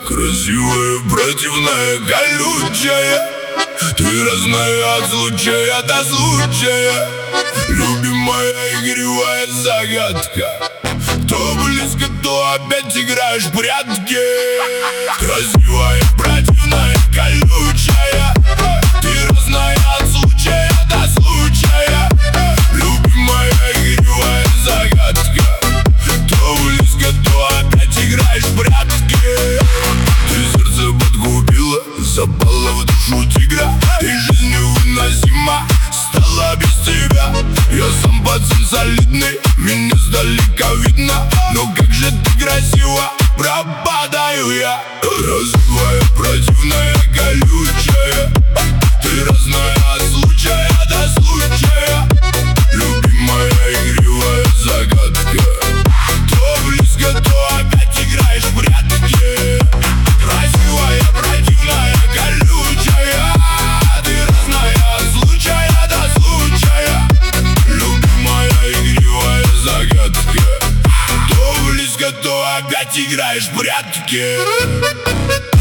Красивая, противная, колючая. Ты разная от случая до случая. Любимая, игривая загадка. То близко, то опять играешь в прятки. Красивая, противная, колючая. Ты разная от случая до случая. Любимая, игривая загадка. То близко, то опять играешь в прятки. Ты сердце подкупила, запала в душу тигра. И жизнь невыносима стала без тебя. Я сам пацан солидный, меня сдалека видно. Но как же ты красива, пропадаю я. Красивая, противная, колючая. Ты разная от случая до случая. Любимая, игривая загадка. То близко, то опять играешь в прятки. Красивая, противная, колючая. Ты разная от случая до случая. Любимая, игривая загадка. То близко, то опять играешь в прятки.